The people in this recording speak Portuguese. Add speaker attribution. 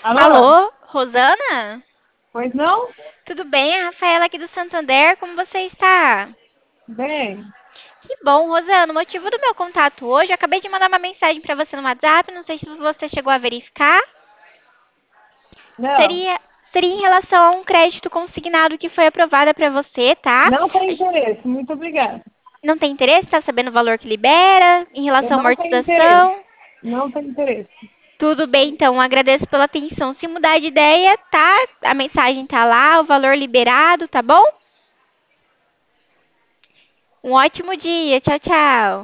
Speaker 1: Alô?
Speaker 2: Alô, Rosana?
Speaker 1: Pois não?
Speaker 2: Tudo bem? A Rafaela aqui do Santander, como você está?
Speaker 1: Bem,
Speaker 2: Que bom, Rosana. O motivo do meu contato hoje, eu acabei de mandar uma mensagem para você no WhatsApp, não sei se você chegou a verificar.
Speaker 1: não.
Speaker 2: Seria em relação a um crédito consignado que foi aprovado para você, tá?
Speaker 1: Não tem interesse. Muito obrigada.
Speaker 2: Não tem interesse? Tá sabendo o valor que libera em
Speaker 1: Eu
Speaker 2: relação à
Speaker 1: não tenho interesse.
Speaker 2: amortização?
Speaker 1: Não tenho interesse.
Speaker 2: Tudo bem, então, agradeço pela atenção. Se mudar de ideia, tá? A mensagem tá lá, o valor liberado, tá bom? Um ótimo dia. Tchau, tchau.